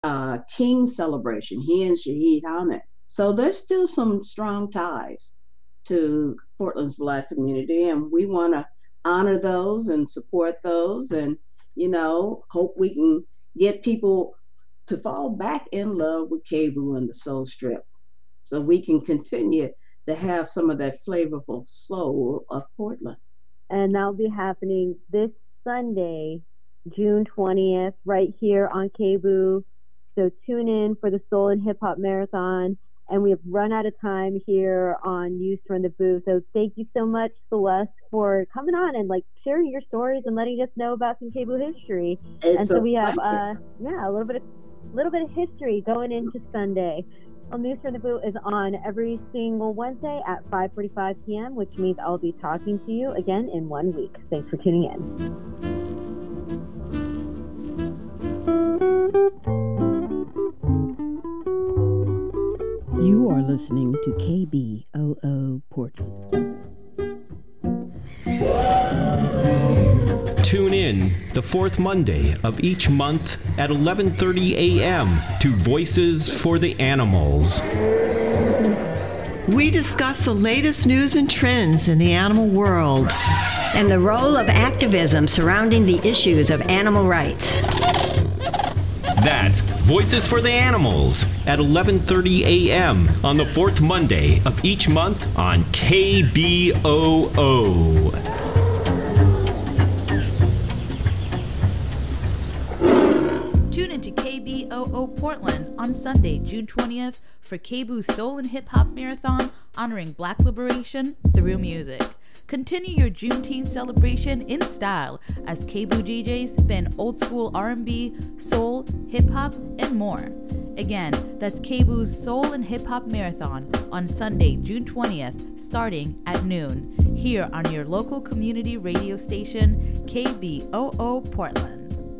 King celebration, he and Shaheed Ahmed. So there's still some strong ties to Portland's Black community, and we want to honor those and support those, and hope we can get people to fall back in love with KBOO and the Soul Strip, so we can continue to have some of that flavorful soul of Portland. And that'll be happening this Sunday, June 20th, right here on KBOO. So tune in for the Soul and Hip Hop Marathon. And we have run out of time here on Used to Run the Booth. So thank you so much, Celeste, for coming on and sharing your stories and letting us know about some KBOO history. And so we have a little bit of history going into Sunday. Well, News from the Booth is on every single Wednesday at 5:45 p.m., which means I'll be talking to you again in 1 week. Thanks for tuning in. You are listening to KBOO Portland. Tune in the fourth Monday of each month at 11:30 a.m. to Voices for the Animals. We discuss the latest news and trends in the animal world and the role of activism surrounding the issues of animal rights. That's Voices for the Animals at 11:30 a.m. on the fourth Monday of each month on KBOO. Tune into KBOO Portland on Sunday, June 20th for KBOO Soul and Hip Hop Marathon honoring Black liberation through music. Continue your Juneteenth celebration in style as KBOO DJs spin old school R&B, soul, hip hop, and more. Again, that's KBOO's Soul and Hip Hop Marathon on Sunday, June 20th, starting at noon, here on your local community radio station, KBOO Portland.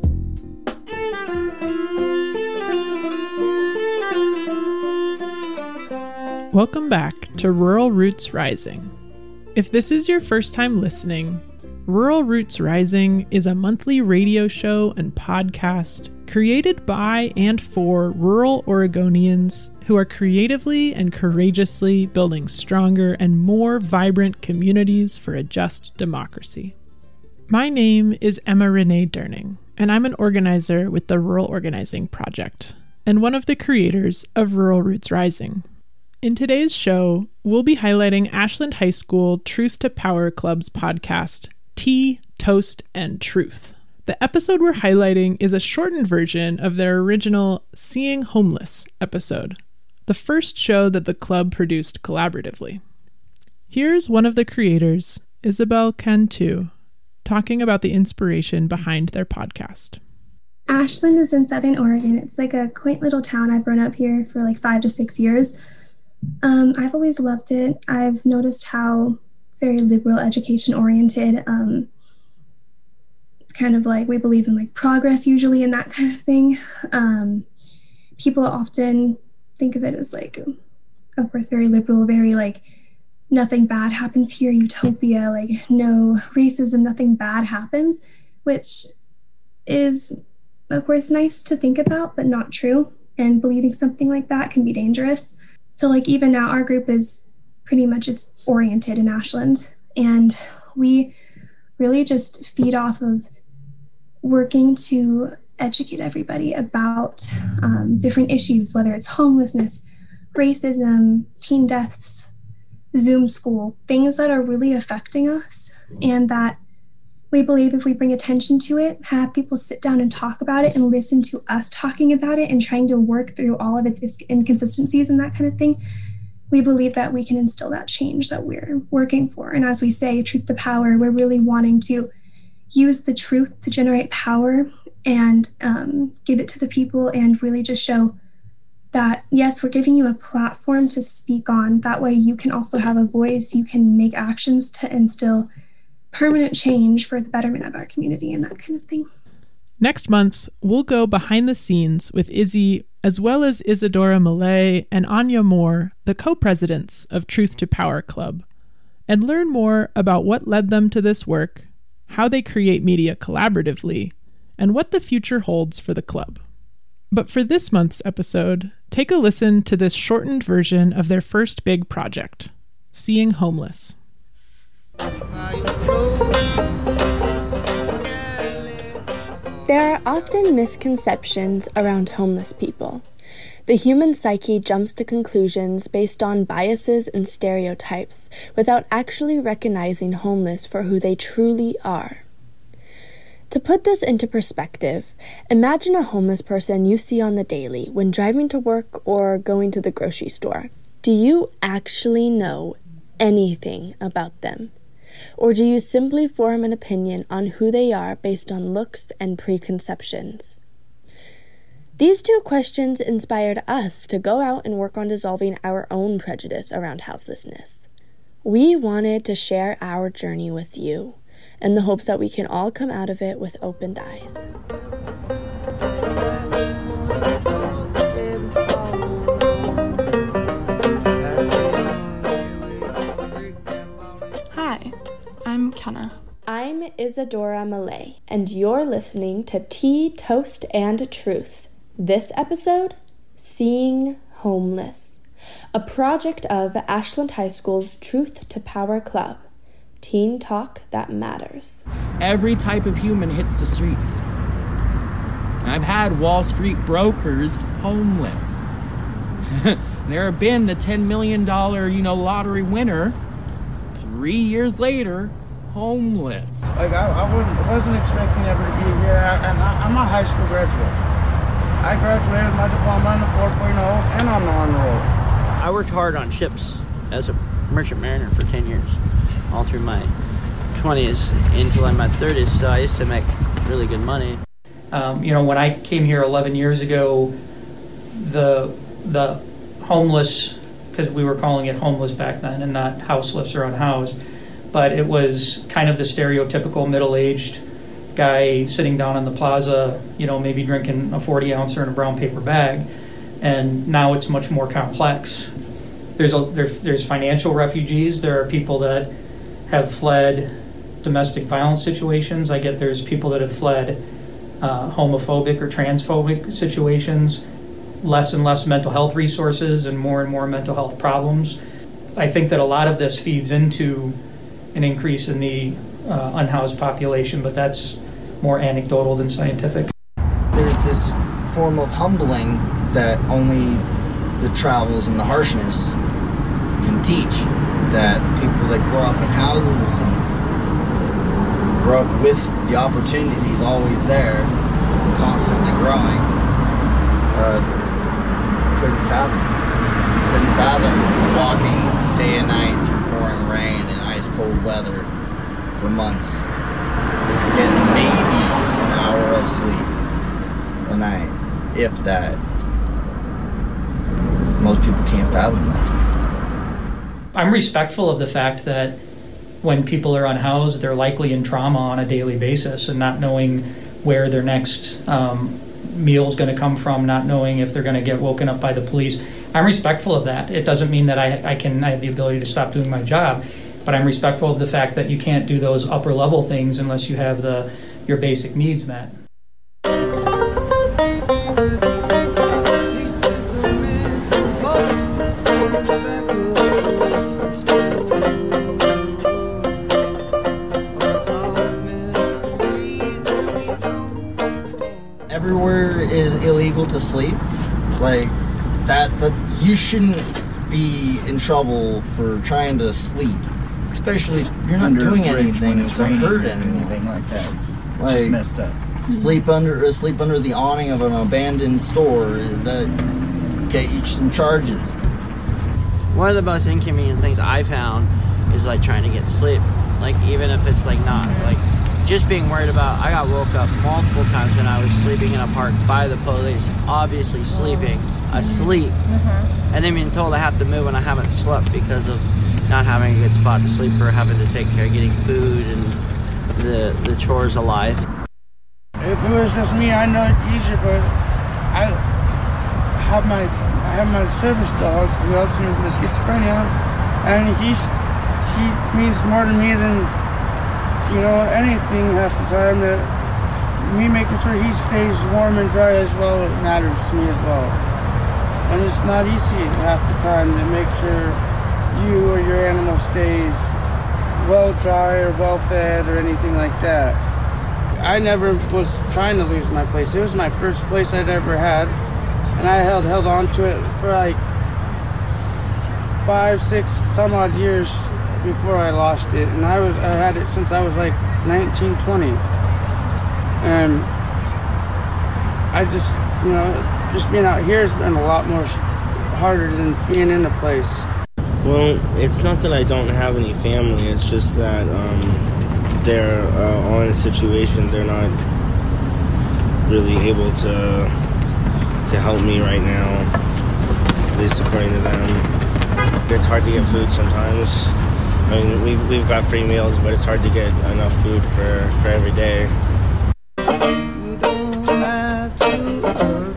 Welcome back to Rural Roots Rising. If this is your first time listening, Rural Roots Rising is a monthly radio show and podcast created by and for rural Oregonians who are creatively and courageously building stronger and more vibrant communities for a just democracy. My name is Emma Renee Durning, and I'm an organizer with the Rural Organizing Project and one of the creators of Rural Roots Rising. In today's show, we'll be highlighting Ashland High School Truth to Power Club's podcast, Tea, Toast, and Truth. The episode we're highlighting is a shortened version of their original Seeing Homeless episode, the first show that the club produced collaboratively. Here's one of the creators, Isabel Cantu, talking about the inspiration behind their podcast. Ashland is in Southern Oregon. It's like a quaint little town. I've grown up here for 5 to 6 years. I've always loved it. I've noticed how it's very liberal, education oriented. It's kind of we believe in progress usually and that kind of thing. People often think of it as of course, very liberal, very nothing bad happens here, utopia, no racism, nothing bad happens, which is, of course, nice to think about, but not true. And believing something like that can be dangerous. So even now our group is pretty much it's oriented in Ashland, and we really just feed off of working to educate everybody about different issues, whether it's homelessness, racism, teen deaths, Zoom school, things that are really affecting us, and that we believe if we bring attention to it, have people sit down and talk about it and listen to us talking about it and trying to work through all of its inconsistencies and that kind of thing, we believe that we can instill that change that we're working for. And as we say, truth to power, we're really wanting to use the truth to generate power and give it to the people and really just show that, yes, we're giving you a platform to speak on. That way you can also have a voice. You can make actions to instill permanent change for the betterment of our community and that kind of thing. Next month, we'll go behind the scenes with Izzy, as well as Isadora Millay and Anya Moore, the co-presidents of Truth to Power Club, and learn more about what led them to this work, how they create media collaboratively, and what the future holds for the club. But for this month's episode, take a listen to this shortened version of their first big project, Seeing Homeless. There are often misconceptions around homeless people. The human psyche jumps to conclusions based on biases and stereotypes without actually recognizing homeless for who they truly are. To put this into perspective, imagine a homeless person you see on the daily when driving to work or going to the grocery store. Do you actually know anything about them? Or do you simply form an opinion on who they are based on looks and preconceptions? These two questions inspired us to go out and work on dissolving our own prejudice around houselessness. We wanted to share our journey with you, in the hopes that we can all come out of it with opened eyes. Hi, I'm Kenna. I'm Isadora Malay, and you're listening to Tea, Toast, and Truth. This episode, Seeing Homeless, a project of Ashland High School's Truth to Power Club. Teen talk that matters. Every type of human hits the streets. I've had Wall Street brokers homeless. There have been the $10 million, lottery winner. 3 years later, homeless. I wasn't expecting ever to be here. I'm a high school graduate. I graduated with my diploma on the 4.0 and on the honor roll. I worked hard on ships as a merchant mariner for 10 years. All through my 20s until I'm in my 30s, so I used to make really good money. When I came here 11 years ago, the homeless, because we were calling it homeless back then and not houseless or unhoused, but it was kind of the stereotypical middle-aged guy sitting down on the plaza, maybe drinking a 40 ouncer in a brown paper bag, and now it's much more complex. There's financial refugees. There are people that have fled domestic violence situations. I get there's people that have fled homophobic or transphobic situations, less and less mental health resources and more mental health problems. I think that a lot of this feeds into an increase in the unhoused population, but that's more anecdotal than scientific. There's this form of humbling that only the travels and the harshness can teach. That people that grow up in houses and grow up with the opportunities always there, constantly growing, couldn't fathom walking day and night through pouring rain and ice cold weather for months, getting maybe an hour of sleep a night, if that. Most people can't fathom that. I'm respectful of the fact that when people are unhoused, they're likely in trauma on a daily basis and not knowing where their next meal's going to come from, not knowing if they're going to get woken up by the police. I'm respectful of that. It doesn't mean that I have the ability to stop doing my job, but I'm respectful of the fact that you can't do those upper level things unless you have your basic needs met. Everywhere is illegal to sleep. Like that you shouldn't be in trouble for trying to sleep, especially if you're not doing anything to hurt anything like that. It's just messed up. Sleep under the awning of an abandoned store that get you some charges. One of the most inconvenient things I found is trying to get sleep. Even if it's not just being worried about. I got woke up multiple times when I was sleeping in a park by the police, obviously sleeping, asleep, and then being told I have to move when I haven't slept because of not having a good spot to sleep or having to take care of getting food and the chores of life. If it was just me, I know it's easier, but I have my service dog who helps me with my schizophrenia, and he means more to me than anything half the time. That me making sure he stays warm and dry as well matters to me as well. And it's not easy half the time to make sure you or your animal stays well dry or well fed or anything like that. I never was trying to lose my place. It was my first place I'd ever had, and I held on to it for like 5, 6, some odd years before I lost it. And I had it since I was like 19, 20. And I just, just being out here has been a lot more harder than being in the place. Well, it's not that I don't have any family. It's just that they're all in a situation they're not really able to help me right now, at least according to them. It's hard to get food sometimes. I mean, we've got free meals, but it's hard to get enough food for every day. You don't have to hurt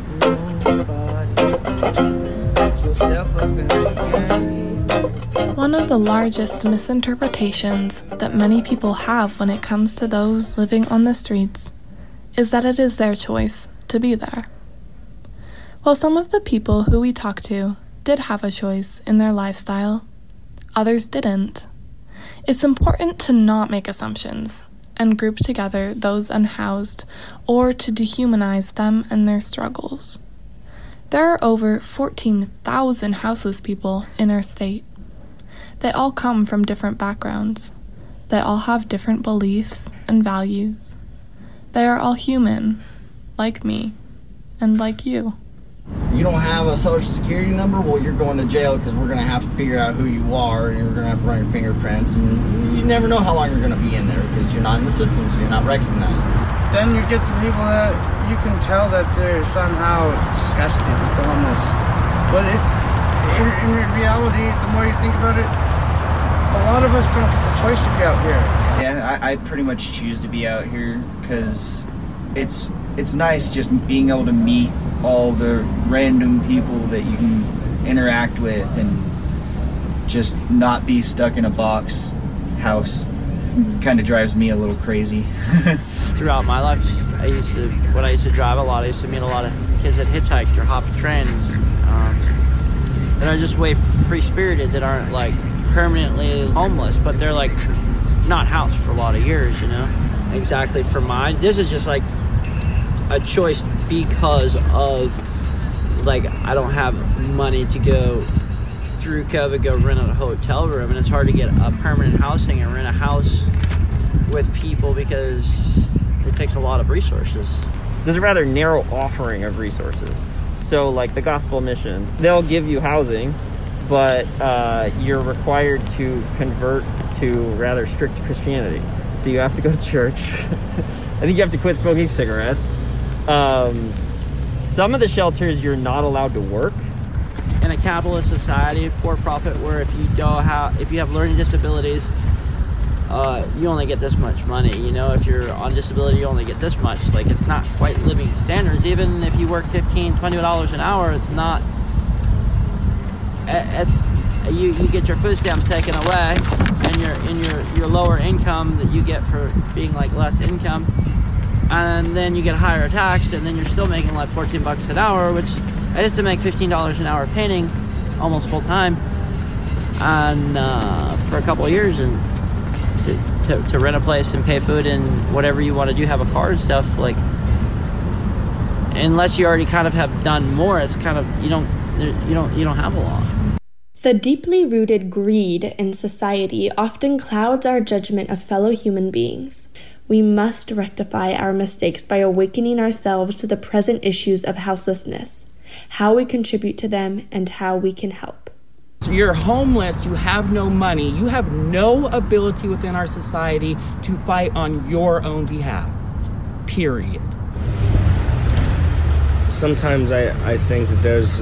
nobody. Put yourself up in the game. One of the largest misinterpretations that many people have when it comes to those living on the streets is that it is their choice to be there. While some of the people who we talked to did have a choice in their lifestyle, others didn't. It's important to not make assumptions and group together those unhoused or to dehumanize them and their struggles. There are over 14,000 houseless people in our state. They all come from different backgrounds. They all have different beliefs and values. They are all human, like me, and like you. You don't have a social security number? Well, you're going to jail because we're going to have to figure out who you are, and you're going to have to run your fingerprints, and you never know how long you're going to be in there because you're not in the system, so you're not recognized. Then you get the people that you can tell that they're somehow disgusted with the homeless. But in reality, the more you think about it, a lot of us don't get the choice to be out here. Yeah, I pretty much choose to be out here because it's nice just being able to meet all the random people that you can interact with and just not be stuck in a box house. Kind of drives me a little crazy. Throughout my life, when I used to drive a lot, I used to meet a lot of kids that hitchhiked or hopped trains that are just way free-spirited, that aren't like permanently homeless, but they're like not housed for a lot of years, Exactly for mine, this is just like a choice because of like I don't have money to go through COVID, go rent a hotel room, and it's hard to get a permanent housing and rent a house with people because it takes a lot of resources. There's a rather narrow offering of resources. So like the Gospel Mission, they'll give you housing, but you're required to convert to rather strict Christianity. So you have to go to church. I think you have to quit smoking cigarettes. Some of the shelters you're not allowed to work. In a capitalist society, for-profit, where if you have learning disabilities, you only get this much money. If you're on disability, you only get this much. Like, it's not quite living standards. Even if you work $15, $20 an hour, it's not. You get your food stamps taken away, and your lower income that you get for being like less income, and then you get higher taxed, and then you're still making like $14 an hour, which I used to make $15 an hour painting, almost full time, and for a couple of years, and to rent a place and pay food and whatever you want to do, have a car and stuff, like, unless you already kind of have done more, it's kind of you don't have a lot. The deeply rooted greed in society often clouds our judgment of fellow human beings. We must rectify our mistakes by awakening ourselves to the present issues of houselessness, how we contribute to them, and how we can help. So you're homeless, you have no money, you have no ability within our society to fight on your own behalf. Period. Sometimes I think that there's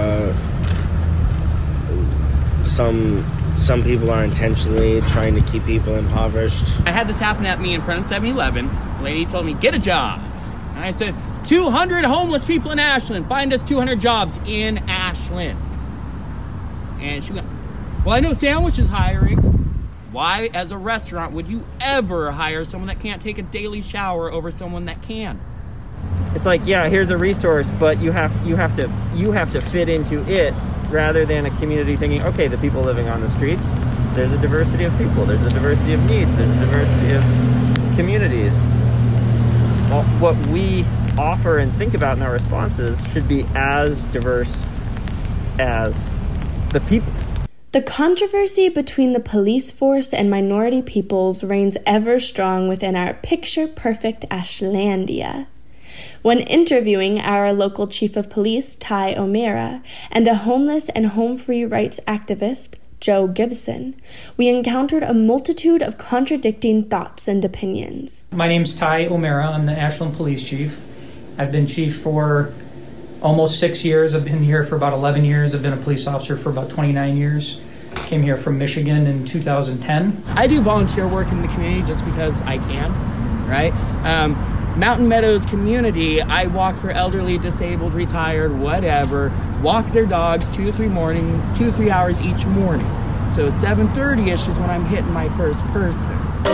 some people are intentionally trying to keep people impoverished. I had this happen at me in front of 7-Eleven. The lady told me, get a job. And I said, 200 homeless people in Ashland. Find us 200 jobs in Ashland. And she went, well, I know Sandwich is hiring. Why, as a restaurant, would you ever hire someone that can't take a daily shower over someone that can? It's like, yeah, here's a resource, but you have to fit into it rather than a community thinking, okay, the people living on the streets, there's a diversity of people, there's a diversity of needs, there's a diversity of communities. What we offer and think about in our responses should be as diverse as the people. The controversy between the police force and minority peoples reigns ever strong within our picture-perfect Ashlandia. When interviewing our local chief of police, Ty O'Meara, and a homeless and home-free rights activist, Joe Gibson, we encountered a multitude of contradicting thoughts and opinions. My name's Ty O'Meara. I'm the Ashland Police Chief. I've been chief for almost 6 years. I've been here for about 11 years. I've been a police officer for about 29 years. Came here from Michigan in 2010. I do volunteer work in the community just because I can, right? Mountain Meadows community, I walk for elderly, disabled, retired, whatever, walk their dogs 2 to 3 hours each morning. So 7:30-ish is when I'm hitting my first person.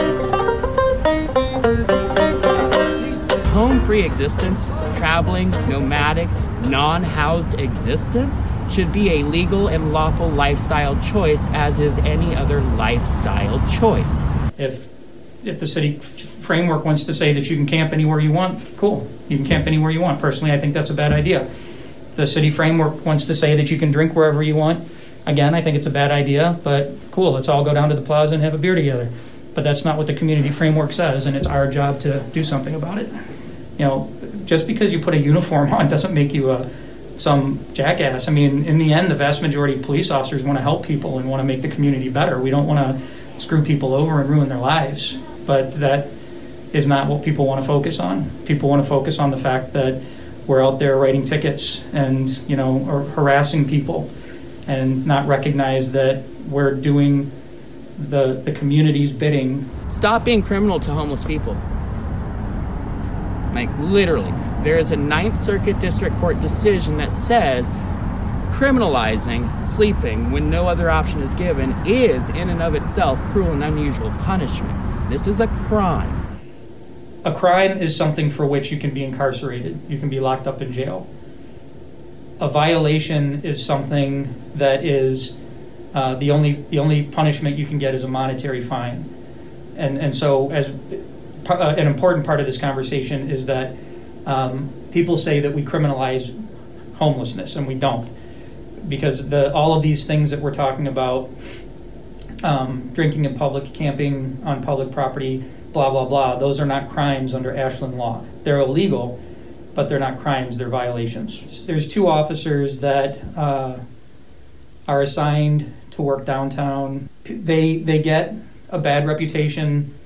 Home-free existence, traveling, nomadic, non-housed existence should be a legal and lawful lifestyle choice, as is any other lifestyle choice. If the city framework wants to say that you can camp anywhere you want, cool. You can camp anywhere you want. Personally, I think that's a bad idea. If the city framework wants to say that you can drink wherever you want, again, I think it's a bad idea, but cool, let's all go down to the plaza and have a beer together. But that's not what the community framework says, and it's our job to do something about it. You know, just because you put a uniform on doesn't make you some jackass. I mean, in the end, the vast majority of police officers want to help people and want to make the community better. We don't want to screw people over and ruin their lives. But that is not what people want to focus on. People want to focus on the fact that we're out there writing tickets and, you know, or harassing people, and not recognize that we're doing the community's bidding. Stop being criminal to homeless people. Like, literally. There is a 9th Circuit District Court decision that says criminalizing sleeping when no other option is given is, in and of itself, cruel and unusual punishment. This is a crime. A crime is something for which you can be incarcerated. You can be locked up in jail. A violation is something that is the only punishment you can get is a monetary fine. And so as an important part of this conversation is that people say that we criminalize homelessness, and we don't. Because all of these things that we're talking about, drinking in public, camping on public property, blah, blah, blah, those are not crimes under Ashland law. They're illegal, but they're not crimes, they're violations. There's 2 officers that are assigned to work downtown. They get a bad reputation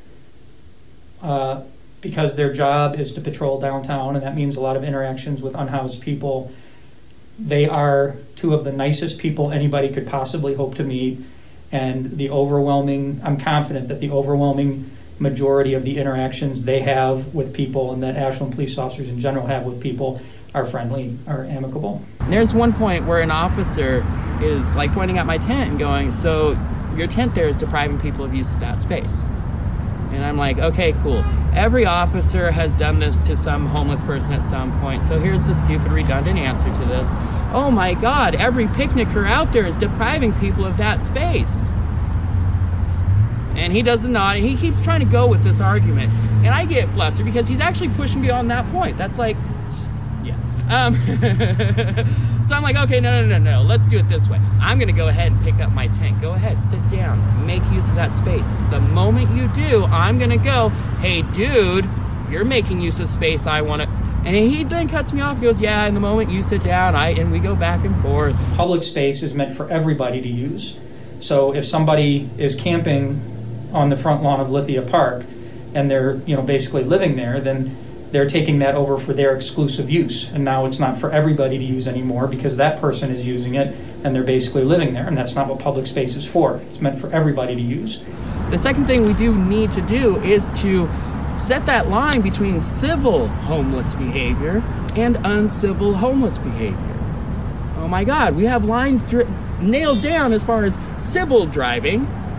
because their job is to patrol downtown, and that means a lot of interactions with unhoused people. They are 2 of the nicest people anybody could possibly hope to meet, and I'm confident that the overwhelming majority of the interactions they have with people, and that Ashland police officers in general have with people, are friendly, are amicable. There's one point where an officer is like pointing at my tent and going, so your tent there is depriving people of use of that space. And I'm like, okay, cool. Every officer has done this to some homeless person at some point, so here's the stupid, redundant answer to this. Oh my God, every picnicker out there is depriving people of that space. And he does not, and he keeps trying to go with this argument. And I get flustered because he's actually pushing beyond that point. That's like, yeah. So I'm like, okay, no, let's do it this way. I'm gonna go ahead and pick up my tent. Go ahead, sit down, make use of that space. The moment you do, I'm gonna go, hey dude, you're making use of space, I wanna, and he then cuts me off and goes, yeah, and the moment you sit down, and we go back and forth. Public space is meant for everybody to use. So if somebody is camping on the front lawn of Lithia Park and they're, basically living there, then they're taking that over for their exclusive use. And now it's not for everybody to use anymore because that person is using it and they're basically living there. And that's not what public space is for. It's meant for everybody to use. The second thing we do need to do is to set that line between civil homeless behavior and uncivil homeless behavior. Oh my God, we have lines nailed down as far as civil driving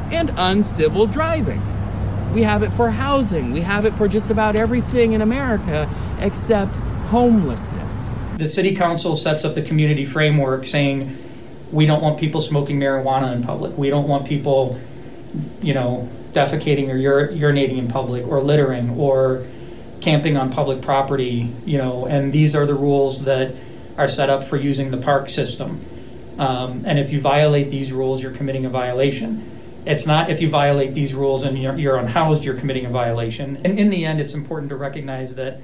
and uncivil driving. We have it for housing. We have it for just about everything in America except homelessness. The city council sets up the community framework saying we don't want people smoking marijuana in public. We don't want people, defecating or urinating in public, or littering, or camping on public property, and these are the rules that are set up for using the park system. And if you violate these rules, you're committing a violation. It's not if you violate these rules and you're unhoused, you're committing a violation. And in the end, it's important to recognize that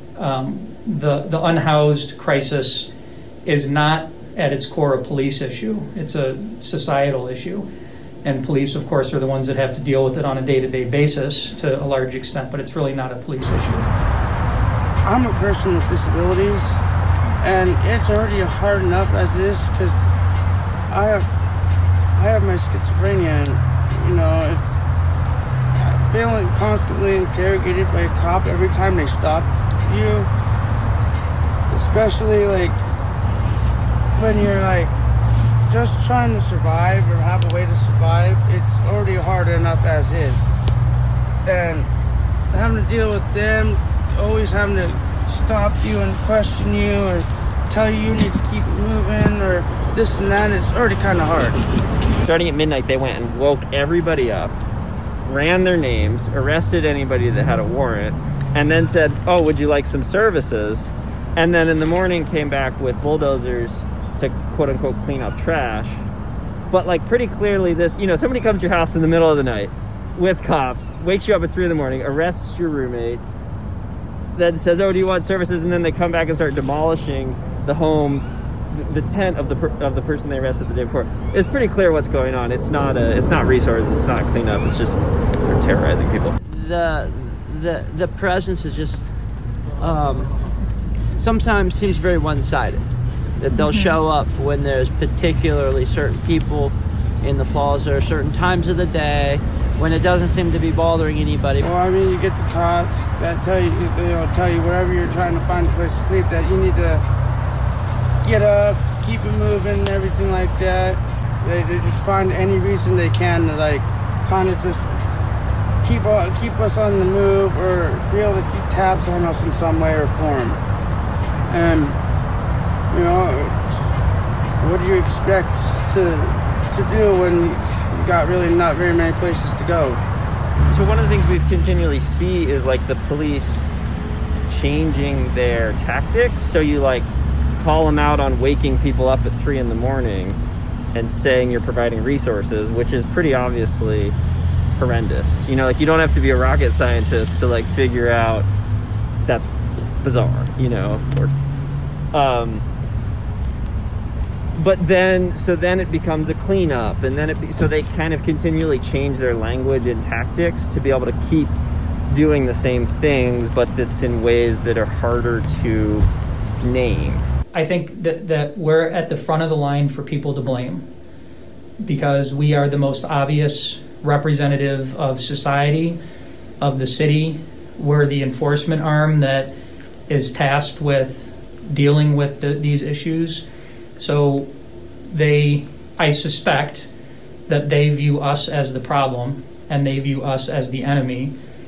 the unhoused crisis is not at its core a police issue. It's a societal issue. And police, of course, are the ones that have to deal with it on a day-to-day basis to a large extent, but it's really not a police issue. I'm a person with disabilities, and it's already hard enough as is because I have my schizophrenia, and, it's feeling constantly interrogated by a cop every time they stop you, especially, when you're, just trying to survive or have a way to survive. It's already hard enough as is. And having to deal with them, always having to stop you and question you or tell you need to keep moving or this and that, it's already kind of hard. Starting at midnight, they went and woke everybody up, ran their names, arrested anybody that had a warrant, and then said, oh, would you like some services? And then in the morning came back with bulldozers to quote-unquote clean up trash. But pretty clearly this, somebody comes to your house in the middle of the night with cops, wakes you up at 3 a.m, arrests your roommate, then says, oh, do you want services? And then they come back and start demolishing the home, the tent of the person they arrested the day before. It's pretty clear what's going on. It's not resources, it's not cleanup, it's just they're terrorizing people. The presence is just sometimes seems very one-sided. That they'll show up when there's particularly certain people in the plaza or certain times of the day when it doesn't seem to be bothering anybody. Well, you get the cops that tell you wherever you're trying to find a place to sleep that you need to get up, keep it moving, everything like that. They just find any reason they can to kind of just keep us on the move or be able to keep tabs on us in some way or form. And what do you expect to do when you got really not very many places to go? So one of the things we've continually see is the police changing their tactics. So you call them out on waking people up at 3 a.m. and saying you're providing resources, which is pretty obviously horrendous. You don't have to be a rocket scientist to figure out that's bizarre, but then it becomes a cleanup, and then so they kind of continually change their language and tactics to be able to keep doing the same things, but that's in ways that are harder to name. I think that we're at the front of the line for people to blame because we are the most obvious representative of society, of the city. We're the enforcement arm that is tasked with dealing with these issues. So I suspect that they view us as the problem and they view us as the enemy,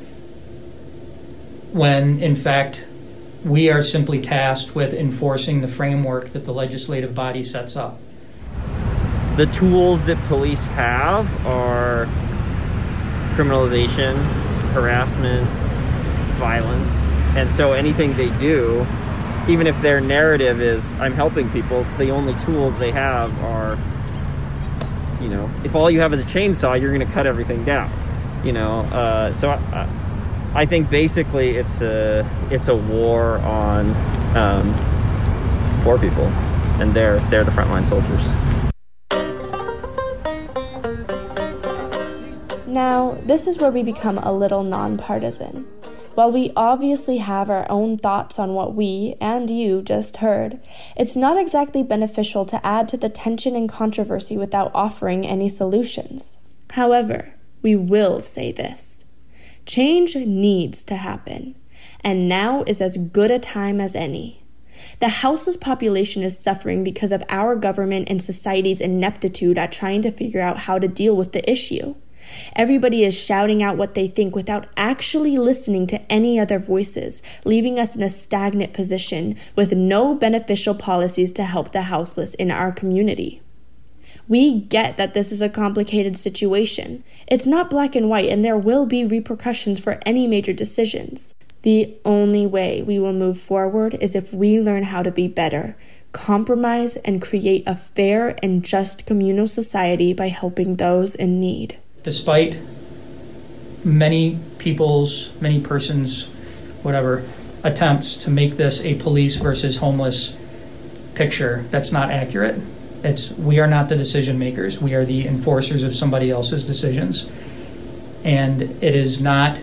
when in fact we are simply tasked with enforcing the framework that the legislative body sets up. The tools that police have are criminalization, harassment, violence, and so anything they do, even if their narrative is I'm helping people, the only tools they have are, if all you have is a chainsaw, you're going to cut everything down, so I think basically it's a war on poor people, and they're the frontline soldiers. Now, this is where we become a little nonpartisan. While we obviously have our own thoughts on what we, and you, just heard, it's not exactly beneficial to add to the tension and controversy without offering any solutions. However, we will say this. Change needs to happen, and now is as good a time as any. The houseless population is suffering because of our government and society's ineptitude at trying to figure out how to deal with the issue. Everybody is shouting out what they think without actually listening to any other voices, leaving us in a stagnant position with no beneficial policies to help the houseless in our community. We get that this is a complicated situation. It's not black and white, and there will be repercussions for any major decisions. The only way we will move forward is if we learn how to be better, compromise, and create a fair and just communal society by helping those in need. Despite many persons, attempts to make this a police versus homeless picture, that's not accurate. We are not the decision makers. We are the enforcers of somebody else's decisions. And it is not,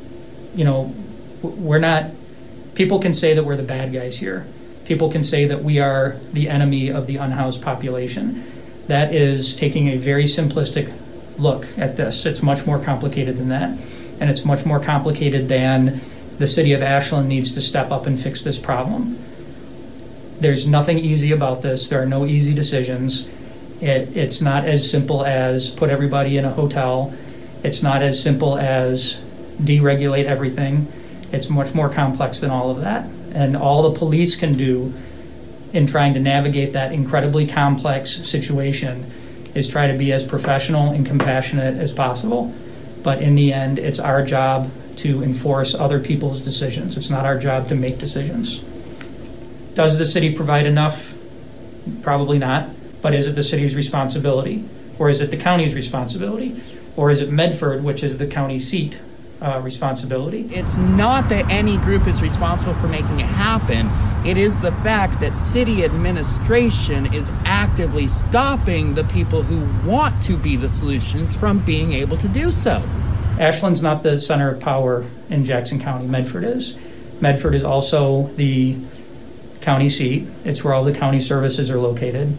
people can say that we're the bad guys here. People can say that we are the enemy of the unhoused population. That is taking a very simplistic look at this. It's much more complicated than that. And it's much more complicated than the city of Ashland needs to step up and fix this problem. There's nothing easy about this. There are no easy decisions. It's not as simple as put everybody in a hotel. It's not as simple as deregulate everything. It's much more complex than all of that. And all the police can do in trying to navigate that incredibly complex situation is try to be as professional and compassionate as possible. But in the end, it's our job to enforce other people's decisions. It's not our job to make decisions. Does the city provide enough? Probably not. But is it the city's responsibility? Or is it the county's responsibility? Or is it Medford, which is the county seat, responsibility? It's not that any group is responsible for making it happen. It is the fact that city administration is actively stopping the people who want to be the solutions from being able to do so. Ashland's not the center of power in Jackson County. Medford is. Medford is also the county seat. It's where all the county services are located.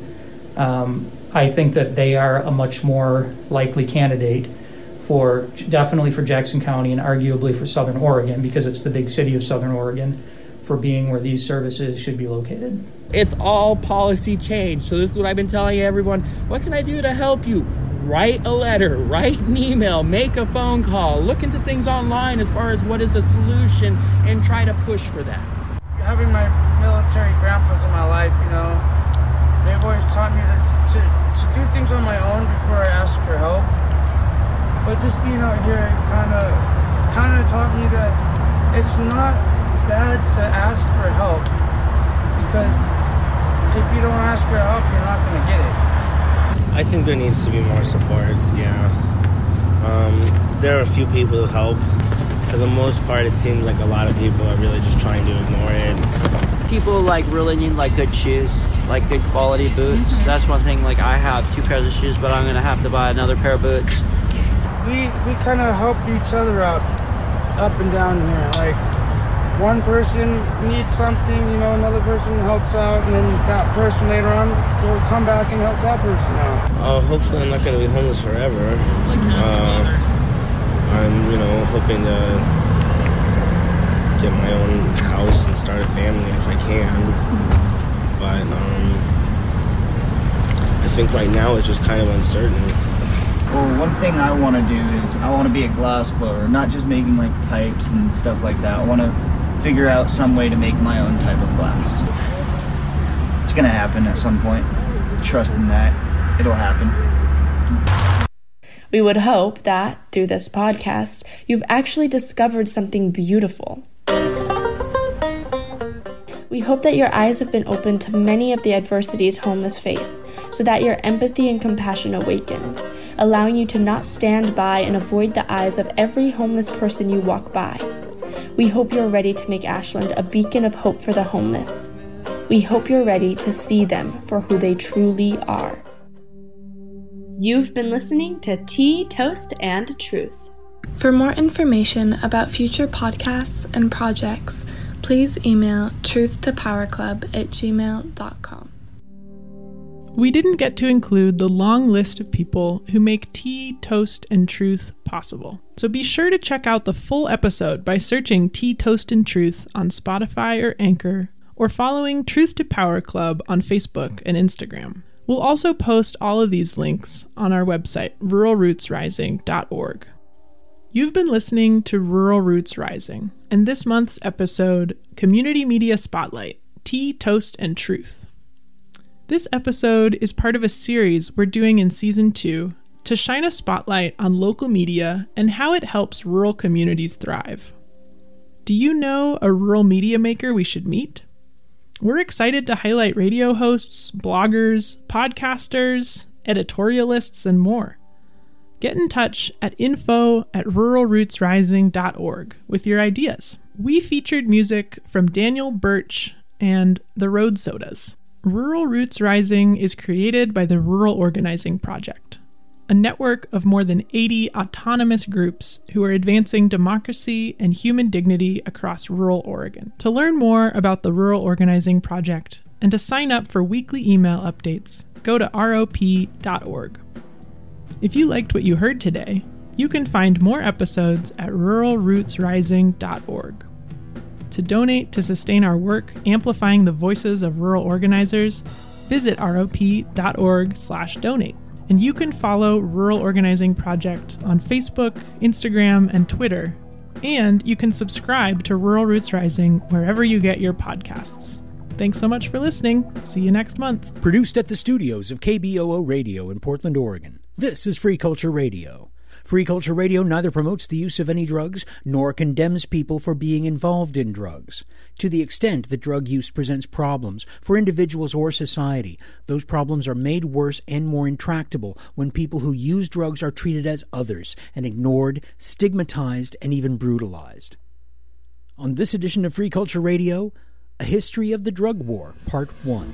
I think that they are a much more likely candidate definitely for Jackson County and arguably for Southern Oregon, because it's the big city of Southern Oregon, for being where these services should be located. It's all policy change. So this is what I've been telling everyone. What can I do to help you? Write a letter, write an email, make a phone call, look into things online as far as what is the solution and try to push for that. Having my military grandpas in my life, they've always taught me to do things on my own before I ask for help. But just being out here kind of taught me that it's not bad to ask for help, because if you don't ask for help, you're not going to get it. I think there needs to be more support, yeah. There are a few people who help. For the most part, it seems like a lot of people are really just trying to ignore it. People really need good shoes, good quality boots. That's one thing. I have 2 pairs of shoes, but I'm going to have to buy another pair of boots. We kind of help each other out up and down here. One person needs something, another person helps out, and then that person later on will come back and help that person out. Hopefully I'm not going to be homeless forever. I'm, hoping to get my own house and start a family if I can. But I think right now it's just kind of uncertain. Well, one thing I want to do is I want to be a glass blower, not just making pipes and stuff like that. I want to figure out some way to make my own type of glass. It's going to happen at some point. Trust in that. It'll happen. We would hope that, through this podcast, you've actually discovered something beautiful. We hope that your eyes have been opened to many of the adversities homeless face, so that your empathy and compassion awakens, allowing you to not stand by and avoid the eyes of every homeless person you walk by. We hope you're ready to make Ashland a beacon of hope for the homeless. We hope you're ready to see them for who they truly are. You've been listening to Tea, Toast, and Truth. For more information about future podcasts and projects, please email truthtopowerclub@gmail.com. We didn't get to include the long list of people who make Tea, Toast, and Truth possible. So be sure to check out the full episode by searching Tea, Toast, and Truth on Spotify or Anchor, or following Truth to Power Club on Facebook and Instagram. We'll also post all of these links on our website, ruralrootsrising.org. You've been listening to Rural Roots Rising, and this month's episode, Community Media Spotlight, Tea, Toast, and Truth. This episode is part of a series we're doing in Season 2 to shine a spotlight on local media and how it helps rural communities thrive. Do you know a rural media maker we should meet? We're excited to highlight radio hosts, bloggers, podcasters, editorialists, and more. Get in touch at info@ruralrootsrising.org with your ideas. We featured music from Daniel Birch and the Road Sodas. Rural Roots Rising is created by the Rural Organizing Project, a network of more than 80 autonomous groups who are advancing democracy and human dignity across rural Oregon. To learn more about the Rural Organizing Project and to sign up for weekly email updates, go to rop.org. If you liked what you heard today, you can find more episodes at ruralrootsrising.org. To donate to sustain our work amplifying the voices of rural organizers, visit rop.org/donate. And you can follow Rural Organizing Project on Facebook, Instagram, and Twitter. And you can subscribe to Rural Roots Rising wherever you get your podcasts. Thanks so much for listening. See you next month. Produced at the studios of KBOO Radio in Portland, Oregon. This is Free Culture Radio. Free Culture Radio neither promotes the use of any drugs nor condemns people for being involved in drugs. To the extent that drug use presents problems for individuals or society, those problems are made worse and more intractable when people who use drugs are treated as others and ignored, stigmatized, and even brutalized. On this edition of Free Culture Radio, A History of the Drug War, Part 1.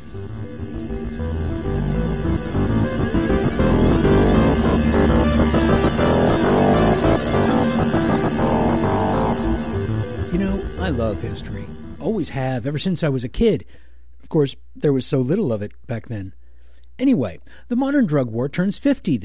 You know, I love history. Always have, ever since I was a kid. Of course, there was so little of it back then. Anyway, the modern drug war turns 50 this